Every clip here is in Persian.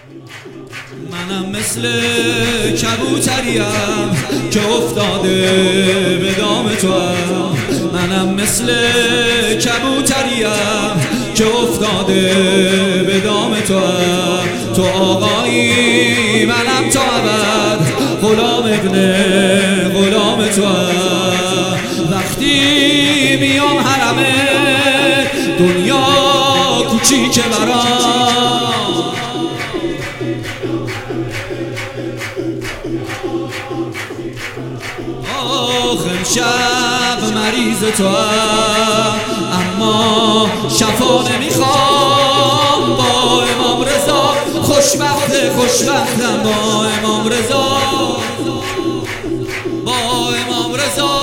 منم مثل کبوتریم که افتاده به دام تو. منم مثل کبوتریم که افتاده به دام تو. تو آقایی منم تا ابد غلام ابن غلام تو. وقتی میام حرم دنیا کوچیکه برام، امشب مریض تو اما شفا نمیخوام. با امام رضا خوشبختم با امام رضا، با امام رضا،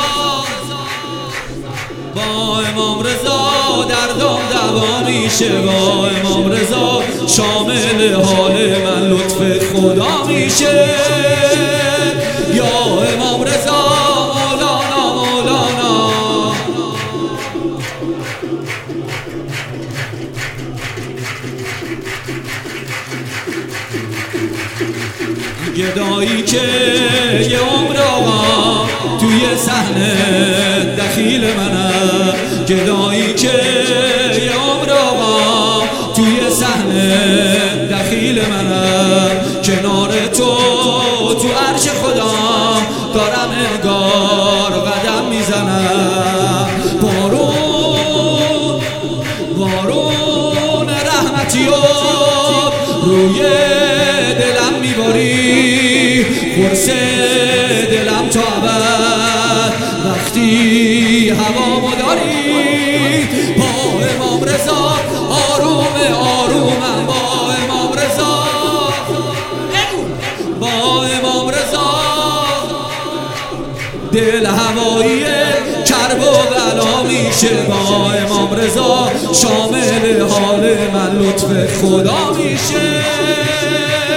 با امام رضا دردم دوا میشه. با امام رضا شامل حال من لطف خدا میشه. یا امام رضا مولانا مولانا، گدایی که یه عمر آقا توی صحنه دخیل منه. گدایی که یه عمر آقا توی صحنه دخیل منه. کنار تو عرش خدا دارم انگار قدم میزنم. بارون رحمتی روی دلم میباری، قرص دلم تا ابد وقتی هوامو داری. با امام رضا آرومم، با امام رضا، با امام رضا دل هوایی کرب و بلا میشه. با امام رضا شامل حال من لطف خدا میشه.